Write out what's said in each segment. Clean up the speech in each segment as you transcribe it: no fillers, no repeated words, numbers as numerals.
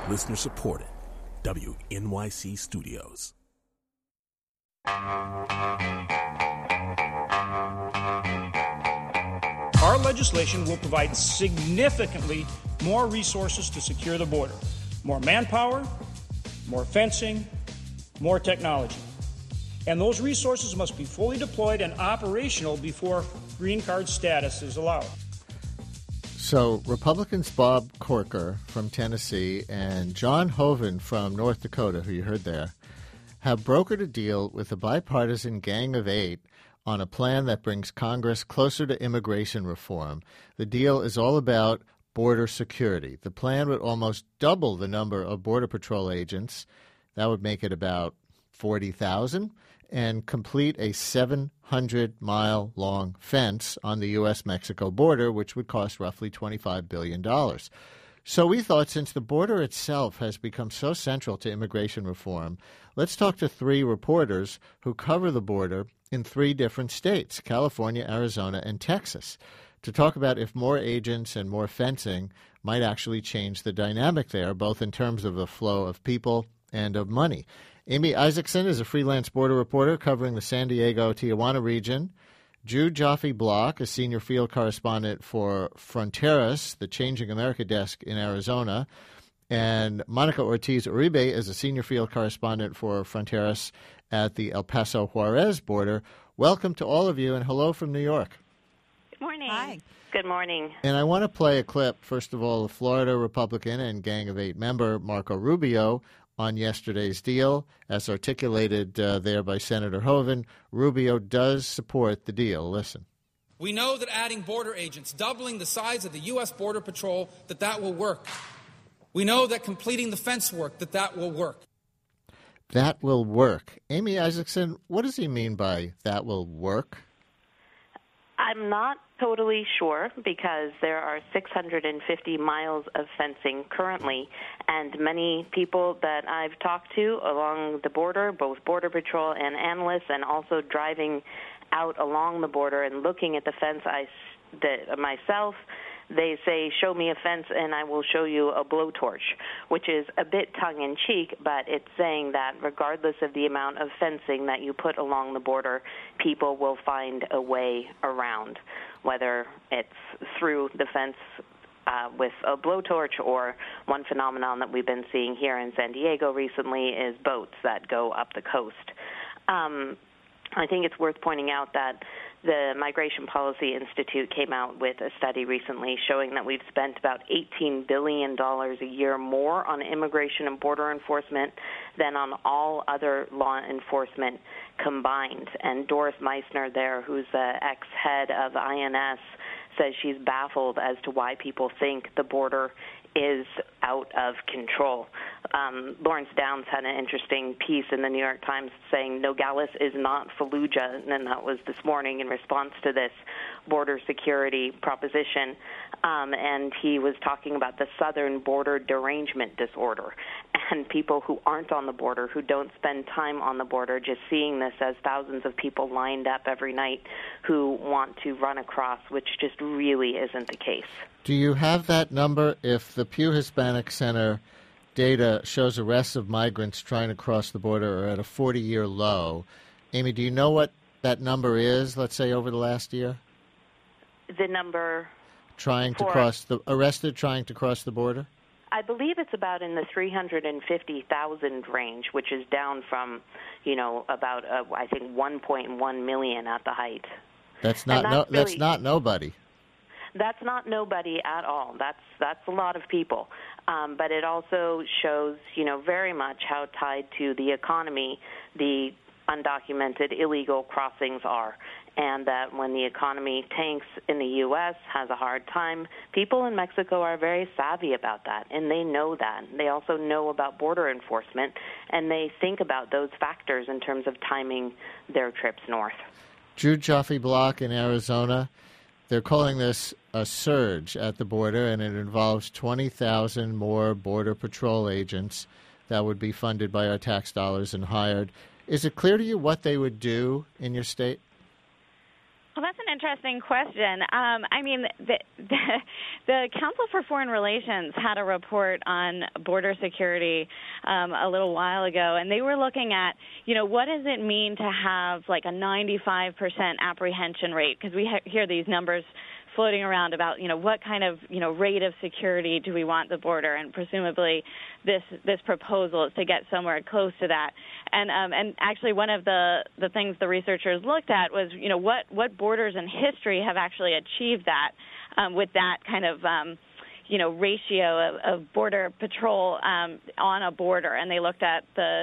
Listener supported. WNYC Studios. Our legislation will provide significantly more resources to secure the border. More manpower, more fencing, more technology. And those resources must be fully deployed and operational before green card status is allowed. So Republicans Bob Corker from Tennessee and John Hoeven from North Dakota, who you heard there, have brokered a deal with a bipartisan Gang of Eight on a plan that brings Congress closer to immigration reform. The deal is all about border security. The plan would almost double the number of Border Patrol agents. That would make it about 40,000, and complete a 700-mile-long fence on the U.S.-Mexico border, which would cost roughly $25 billion. So we thought, since the border itself has become so central to immigration reform, let's talk to three reporters who cover the border in three different states, California, Arizona, and Texas, to talk about if more agents and more fencing might actually change the dynamic there, both in terms of the flow of people and of money. Amy Isaacson is a freelance border reporter covering the San Diego-Tijuana region. Jude Joffe-Block, a senior field correspondent for Fronteras, the Changing America desk in Arizona. And Monica Ortiz-Uribe is a senior field correspondent for Fronteras at the El Paso Juarez border. Welcome to all of you, and hello from New York. Good morning. Hi. Good morning. And I want to play a clip, first of all, of Florida Republican and Gang of Eight member Marco Rubio on yesterday's deal. As articulated there by Senator Hoeven, Rubio does support the deal. Listen. We know that adding border agents, doubling the size of the U.S. Border Patrol, that will work. We know that completing the fence work, that will work. That will work. Amy Isaacson, what does he mean by that will work? I'm not totally sure, because there are 650 miles of fencing currently, and many people that I've talked to along the border, both Border Patrol and analysts, and also driving out along the border and looking at the fence myself, they say, show me a fence and I will show you a blowtorch, which is a bit tongue-in-cheek, but it's saying that regardless of the amount of fencing that you put along the border, people will find a way around, whether it's through the fence with a blowtorch, or one phenomenon that we've been seeing here in San Diego recently is boats that go up the coast. I think it's worth pointing out that the Migration Policy Institute came out with a study recently showing that we've spent about $18 billion a year more on immigration and border enforcement than on all other law enforcement combined. And Doris Meissner there, who's the ex-head of INS, says she's baffled as to why people think the border is out of control. Lawrence Downs had an interesting piece in the New York Times saying Nogales is not Fallujah, and that was this morning in response to this border security proposition. And he was talking about the southern border derangement disorder, and people who aren't on the border, who don't spend time on the border, just seeing this as thousands of people lined up every night who want to run across, which just really isn't the case. Do you have that number? If the Pew Hispanic Center data shows arrests of migrants trying to cross the border are at a 40-year low, Amy, do you know what that number is, let's say, over the last year? The number arrested trying to cross the border? I believe it's about in the 350,000 range, which is down from, about I think 1.1 million at the height. That's not nobody. That's not nobody at all. That's a lot of people. But it also shows, very much how tied to the economy the undocumented illegal crossings are, and that when the economy tanks in the U.S., has a hard time, people in Mexico are very savvy about that, and they know that. They also know about border enforcement, and they think about those factors in terms of timing their trips north. Jude Joffe-Block in Arizona, they're calling this a surge at the border, and it involves 20,000 more Border Patrol agents that would be funded by our tax dollars and hired. Is it clear to you what they would do in your state? Well, that's an interesting question. The The Council for Foreign Relations had a report on border security a little while ago, and they were looking at, what does it mean to have like a 95% apprehension rate? Because we hear these numbers floating around about, what kind of, rate of security do we want the border? And presumably this proposal is to get somewhere close to that. And actually one of the things the researchers looked at was, what borders in history have actually achieved that with that kind of, ratio of border patrol on a border. And they looked at the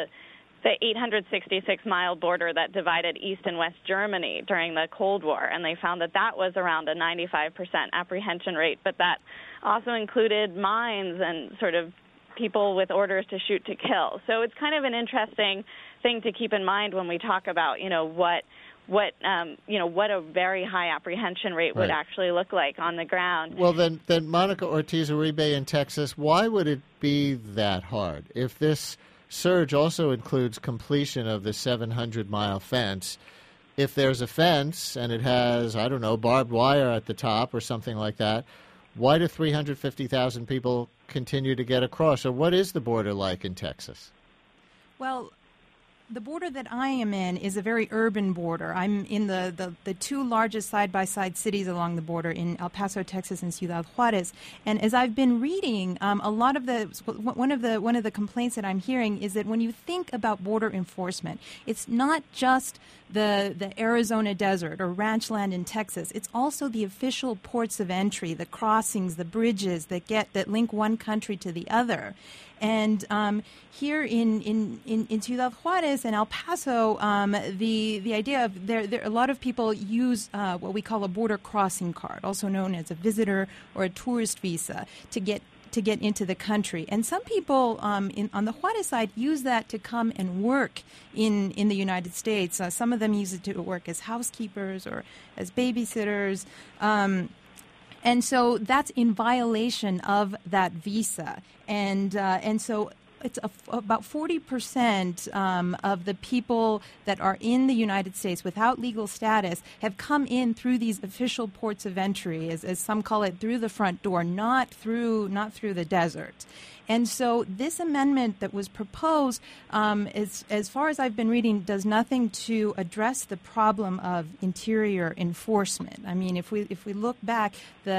866-mile border that divided East and West Germany during the Cold War, and they found that was around a 95% apprehension rate, but that also included mines and sort of people with orders to shoot to kill. So it's kind of an interesting thing to keep in mind when we talk about, what a very high apprehension rate would actually look like on the ground. Well, then Monica Ortiz-Uribe in Texas, why would it be that hard? If this surge also includes completion of the 700-mile fence, if there's a fence and it has, barbed wire at the top or something like that, why do 350,000 people continue to get across? Or what is the border like in Texas? Well, the border that I am in is a very urban border. I'm in the two largest side-by-side cities along the border in El Paso, Texas, and Ciudad Juarez. And as I've been reading, a lot of one of the complaints that I'm hearing is that when you think about border enforcement, it's not just the Arizona desert or ranch land in Texas. It's also the official ports of entry, the crossings, the bridges that link one country to the other. And here in Ciudad Juarez and El Paso, the idea of there a lot of people use what we call a border crossing card, also known as a visitor or a tourist visa, to get into the country. And some people on the Juarez side use that to come and work in the United States. Some of them use it to work as housekeepers or as babysitters. And so that's in violation of that visa. And so it's about 40% of the people that are in the United States without legal status have come in through these official ports of entry, as some call it, through the front door, not through the desert. And so this amendment that was proposed, as far as I've been reading, does nothing to address the problem of interior enforcement. I mean, if we look back,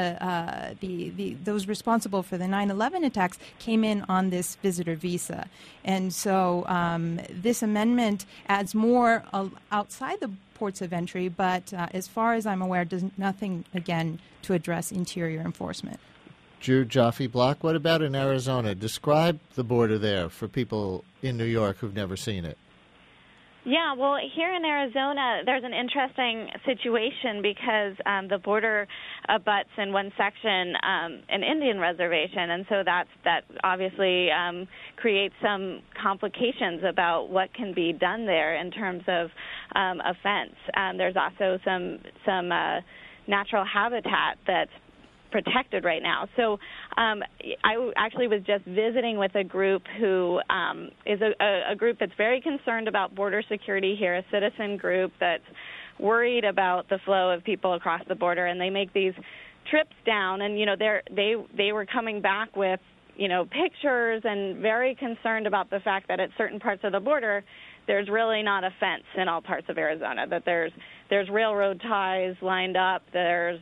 those responsible for the 9/11 attacks came in on this visitor visa, and so this amendment adds more outside the ports of entry, but as far as I'm aware, does nothing again to address interior enforcement. Jude Joffe-Block, what about in Arizona? Describe the border there for people in New York who've never seen it. Yeah, well, here in Arizona, there's an interesting situation because the border abuts in one section an Indian reservation, and so that obviously creates some complications about what can be done there in terms of a fence. There's also some natural habitat that's protected right now. So I actually was just visiting with a group who is a group that's very concerned about border security here, a citizen group that's worried about the flow of people across the border, and they make these trips down, and they were coming back with pictures and very concerned about the fact that at certain parts of the border there's really not a fence in all parts of Arizona, that there's railroad ties lined up, there's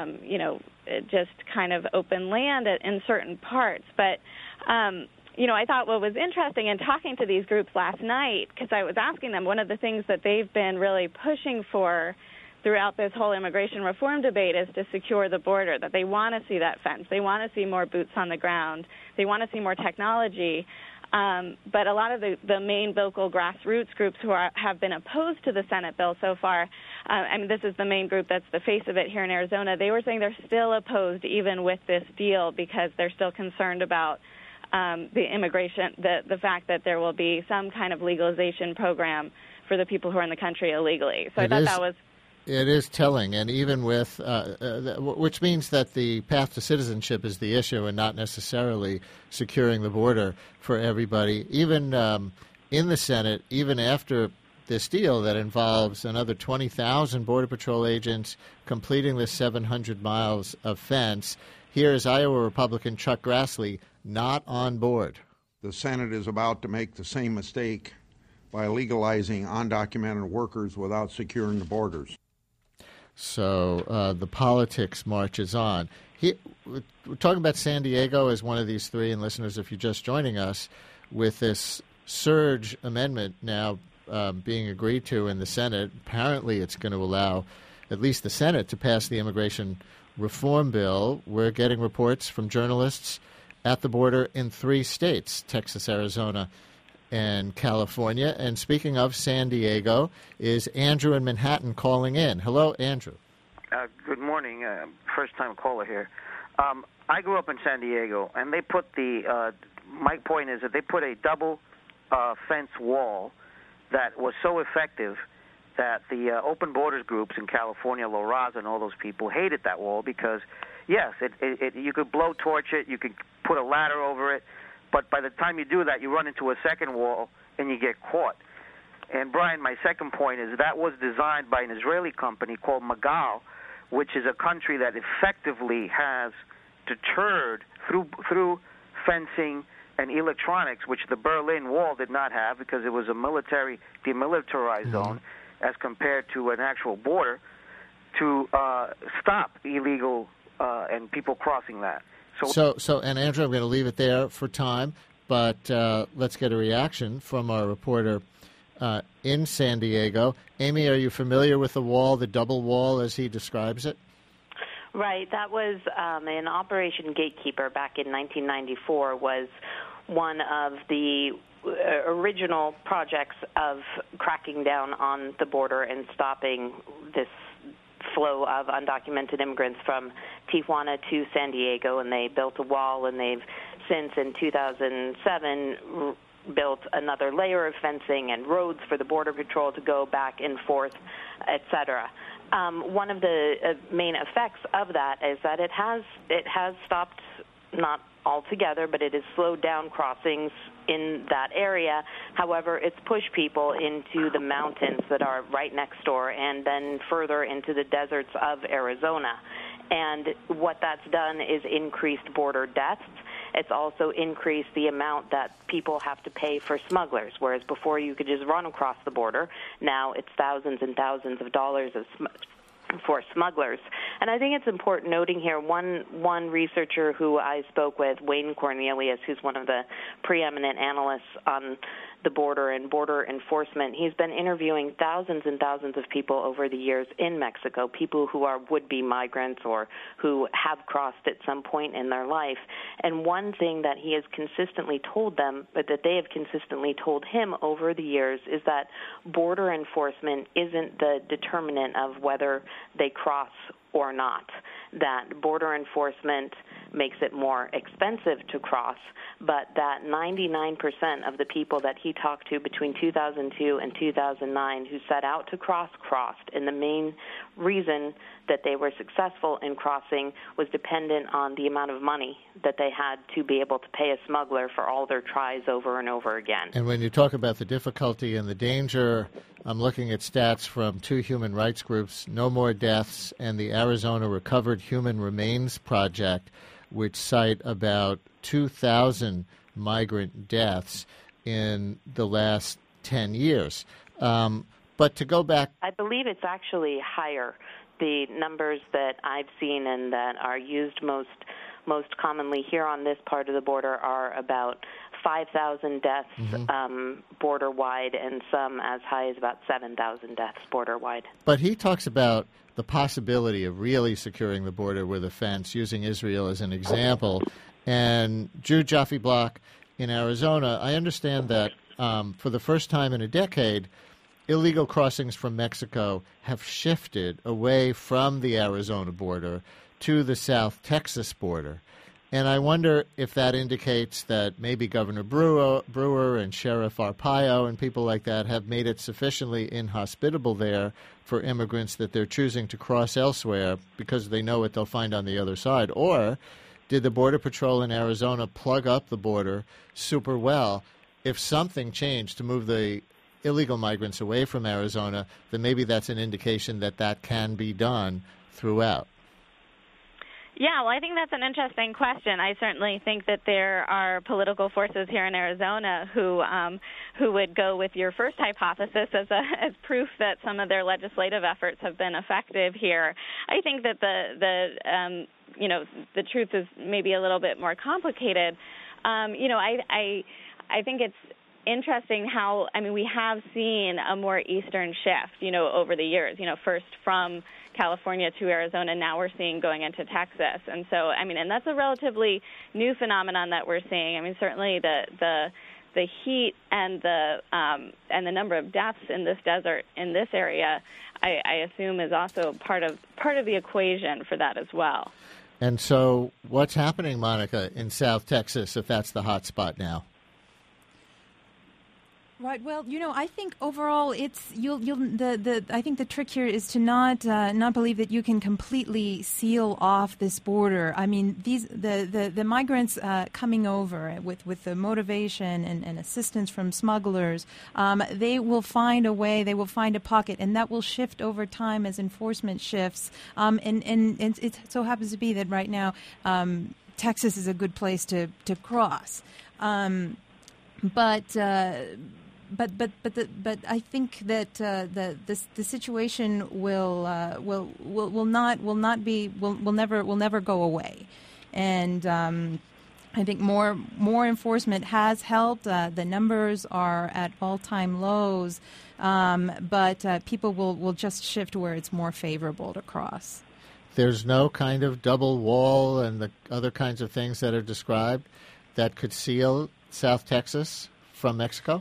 just kind of open land in certain parts. But I thought what was interesting in talking to these groups last night, because I was asking them, one of the things that they've been really pushing for throughout this whole immigration reform debate is to secure the border, that they want to see that fence. They want to see more boots on the ground. They want to see more technology. But a lot of the main vocal grassroots groups who have been opposed to the Senate bill so far, this is the main group that's the face of it here in Arizona, they were saying they're still opposed even with this deal because they're still concerned about the immigration, the fact that there will be some kind of legalization program for the people who are in the country illegally. So I thought that was... It is telling, and even with, which means that the path to citizenship is the issue and not necessarily securing the border for everybody. Even in the Senate, even after this deal that involves another 20,000 Border Patrol agents completing the 700 miles of fence, Here is Iowa Republican Chuck Grassley not on board. The Senate is about to make the same mistake by legalizing undocumented workers without securing the borders. So the politics marches on. We're talking about San Diego as one of these three, and listeners, if you're just joining us, with this surge amendment now being agreed to in the Senate, apparently it's going to allow at least the Senate to pass the immigration reform bill. We're getting reports from journalists at the border in 3 states, Texas, Arizona, and California. And speaking of San Diego, is Andrew in Manhattan calling in. Hello, Andrew. Good morning. First-time caller here. I grew up in San Diego, and they put my point is that they put a double fence wall that was so effective that the open borders groups in California, La Raza and all those people hated that wall because, yes, you could blowtorch it, you could put a ladder over it, but by the time you do that, you run into a second wall and you get caught. And, Brian, my second point is that was designed by an Israeli company called Magal, which is a country that effectively has deterred through fencing and electronics, which the Berlin Wall did not have because it was a military demilitarized zone as compared to an actual border, to stop illegal and people crossing that. So, and Andrew, I'm going to leave it there for time, but let's get a reaction from our reporter in San Diego. Amy, are you familiar with the wall, the double wall, as he describes it? Right. That was an Operation Gatekeeper back in 1994, was one of the original projects of cracking down on the border and stopping this flow of undocumented immigrants from Tijuana to San Diego. And they built a wall, and they've since, in 2007, built another layer of fencing and roads for the Border Patrol to go back and forth, et cetera. One of the main effects of that is that it has stopped, not altogether, but it has slowed down crossings in that area. However, it's pushed people into the mountains that are right next door and then further into the deserts of Arizona. And what that's done is increased border deaths. It's also increased the amount that people have to pay for smugglers, whereas before you could just run across the border. Now it's thousands and thousands of dollars for smugglers. And I think it's important noting here, one researcher who I spoke with, Wayne Cornelius, who's one of the preeminent analysts on the border and border enforcement, he's been interviewing thousands and thousands of people over the years in Mexico, people who are would-be migrants or who have crossed at some point in their life. And one thing that he has consistently told them, but that they have consistently told him over the years, is that border enforcement isn't the determinant of whether they cross or not, that border enforcement makes it more expensive to cross, but that 99% of the people that he talked to between 2002 and 2009 who set out to crossed, and the main reason that they were successful in crossing was dependent on the amount of money that they had to be able to pay a smuggler for all their tries over and over again. And when you talk about the difficulty and the danger, I'm looking at stats from 2 human rights groups, No More Deaths and the Arizona Recovered Human Remains Project, which cite about 2,000 migrant deaths in the last 10 years. But to go back, I believe it's actually higher. The numbers that I've seen and that are used most commonly here on this part of the border are about 5,000 deaths border-wide, and some as high as about 7,000 deaths border-wide. But he talks about the possibility of really securing the border with a fence, using Israel as an example. And Drew Jaffe Block in Arizona, I understand that for the first time in a decade, illegal crossings from Mexico have shifted away from the Arizona border to the South Texas border. And I wonder if that indicates that maybe Governor Brewer and Sheriff Arpaio and people like that have made it sufficiently inhospitable there for immigrants that they're choosing to cross elsewhere because they know what they'll find on the other side. Or did the Border Patrol in Arizona plug up the border super well? If something changed to move the illegal migrants away from Arizona, then maybe that's an indication that that can be done throughout. Yeah, well, I think that's an interesting question. I certainly think that there are political forces here in Arizona who would go with your first hypothesis as proof that some of their legislative efforts have been effective here. I think that the truth is maybe a little bit more complicated. I think it's interesting how, we have seen a more eastern shift, over the years, first from California to Arizona, now we're seeing going into Texas. And so, and that's a relatively new phenomenon that we're seeing. Certainly the heat and the number of deaths in this desert, in this area, I assume is also part of the equation for that as well. And so what's happening, Monica, in South Texas, if that's the hot spot now? Right. Well, I think overall, it's I think the trick here is to not believe that you can completely seal off this border. The migrants coming over with the motivation and assistance from smugglers, they will find a way. They will find a pocket, and that will shift over time as enforcement shifts. And it so happens to be that right now, Texas is a good place to cross. But I think that the situation will never go away, and I think more enforcement has helped. The numbers are at all-time lows, but people will just shift where it's more favorable to cross. There's no kind of double wall and the other kinds of things that are described that could seal South Texas from Mexico?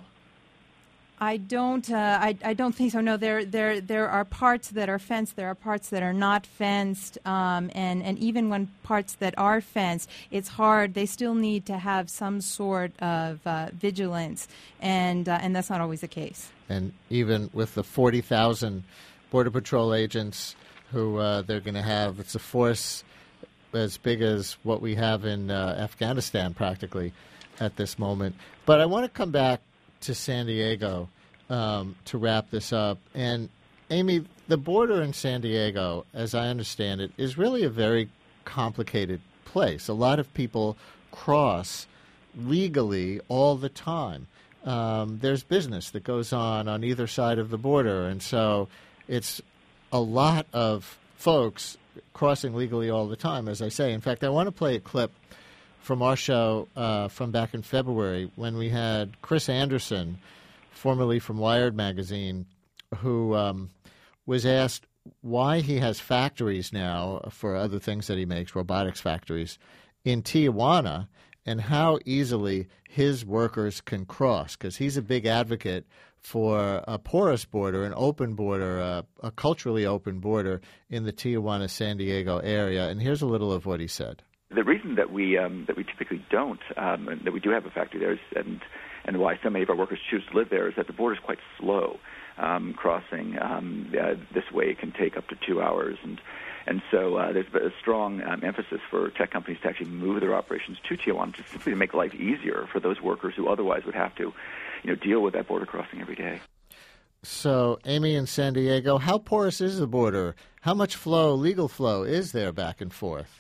I don't think so. No, there are parts that are fenced. There are parts that are not fenced, and even when parts that are fenced, it's hard. They still need to have some sort of vigilance, and that's not always the case. And even with the 40,000 Border Patrol agents who they're going to have, it's a force as big as what we have in Afghanistan practically at this moment. But I want to come back to San Diego to wrap this up. And, Amy, the border in San Diego, as I understand it, is really a very complicated place. A lot of people cross legally all the time. There's business that goes on either side of the border, and so it's a lot of folks crossing legally all the time, as I say. In fact, I want to play a clip from our show from back in February when we had Chris Anderson, formerly from Wired magazine, who was asked why he has factories now for other things that he makes, robotics factories, in Tijuana, and how easily his workers can cross, because he's a big advocate for a porous border, an open border, a culturally open border in the Tijuana-San Diego area. And here's a little of what he said. The reason that we typically don't, that we do have a factory there, and why so many of our workers choose to live there, is that the border is quite slow. Crossing this way can take up to 2 hours, and so there's a strong emphasis for tech companies to actually move their operations to Tijuana, just simply to make life easier for those workers who otherwise would have to, deal with that border crossing every day. So, Amy, in San Diego, how porous is the border? How much legal flow, is there back and forth?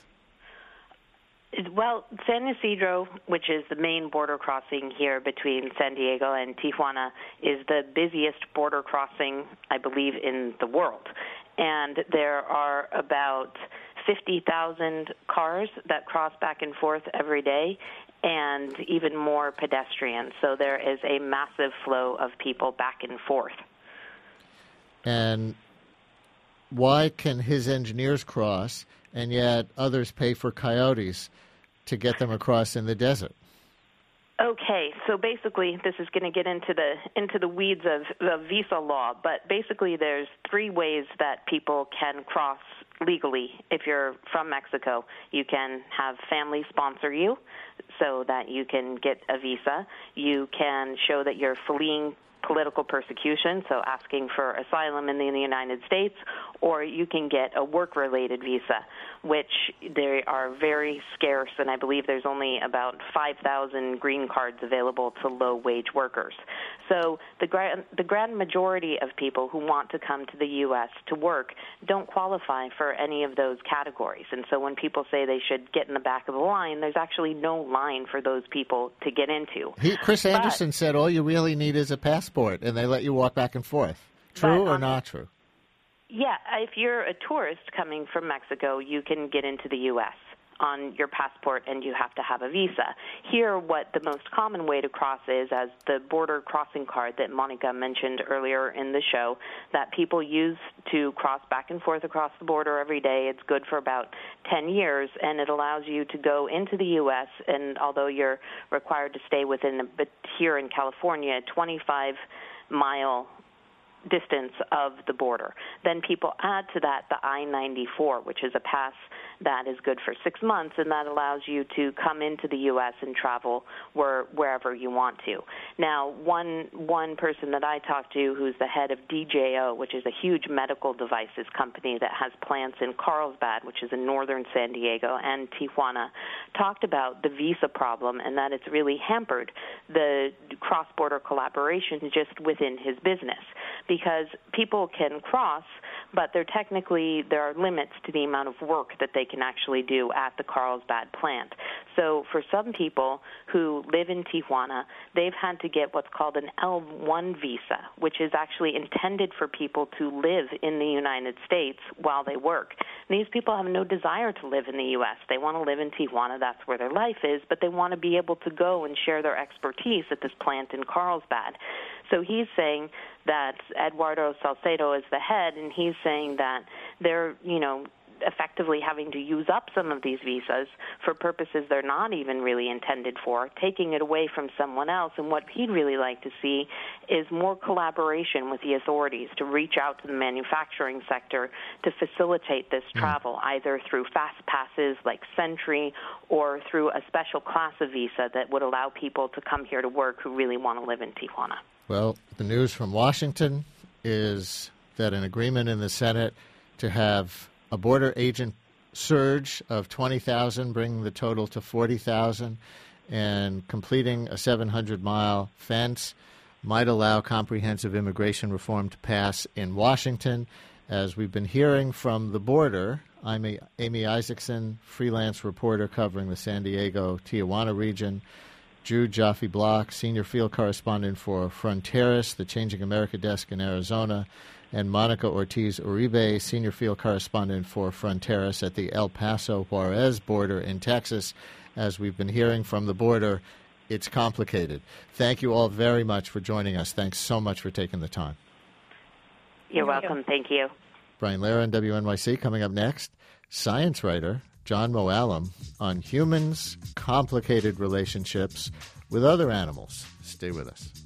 Well, San Ysidro, which is the main border crossing here between San Diego and Tijuana, is the busiest border crossing, I believe, in the world. And there are about 50,000 cars that cross back and forth every day, and even more pedestrians. So there is a massive flow of people back and forth. And why can his engineers cross, and yet others pay for coyotes to get them across in the desert? Okay, so basically this is going to get into the weeds of the visa law, but basically there's 3 ways that people can cross legally. If you're from Mexico, you can have family sponsor you so that you can get a visa. You can show that you're fleeing political persecution, so asking for asylum in the United States, or you can get a work-related visa, which they are very scarce, and I believe there's only about 5,000 green cards available to low-wage workers. So the grand majority of people who want to come to the U.S. to work don't qualify for any of those categories. And so when people say they should get in the back of the line, there's actually no line for those people to get into. Chris Anderson said all you really need is a passport, and they let you walk back and forth. True or not true? Yeah, if you're a tourist coming from Mexico, you can get into the U.S. on your passport, and you have to have a visa. Here, what the most common way to cross is as the border crossing card that Monica mentioned earlier in the show that people use to cross back and forth across the border every day. It's good for about 10 years, and it allows you to go into the U.S., and although you're required to stay within, here in California, a 25-mile distance of the border. Then people add to that the I-94, which is a pass that is good for 6 months, and that allows you to come into the U.S. and travel wherever you want to. Now, one person that I talked to who's the head of DJO, which is a huge medical devices company that has plants in Carlsbad, which is in northern San Diego, and Tijuana, talked about the visa problem and that it's really hampered the cross-border collaboration just within his business, because people can cross, but there are limits to the amount of work that they can actually do at the Carlsbad plant. So for some people who live in Tijuana, they've had to get what's called an L1 visa, which is actually intended for people to live in the United States while they work. And these people have no desire to live in the U.S. They want to live in Tijuana. That's where their life is, but they want to be able to go and share their expertise at this plant in Carlsbad. So he's saying that Eduardo Salcedo is the head, and he's saying that they're, effectively having to use up some of these visas for purposes they're not even really intended for, taking it away from someone else. And what he'd really like to see is more collaboration with the authorities to reach out to the manufacturing sector to facilitate this travel, either through fast passes like Sentry or through a special class of visa that would allow people to come here to work who really want to live in Tijuana. Well, the news from Washington is that an agreement in the Senate to have a border agent surge of 20,000, bringing the total to 40,000, and completing a 700-mile fence might allow comprehensive immigration reform to pass in Washington. As we've been hearing from the border, I'm Amy Isaacson, freelance reporter covering the San Diego-Tijuana region. Drew Joffe-Block, senior field correspondent for Fronteras, the Changing America desk in Arizona, and Monica Ortiz-Uribe, senior field correspondent for Fronteras at the El Paso-Juarez border in Texas. As we've been hearing from the border, it's complicated. Thank you all very much for joining us. Thanks so much for taking the time. You're welcome. Thank you. Brian Lehrer on WNYC. Coming up next, science writer John Mooallem on humans' complicated relationships with other animals. Stay with us.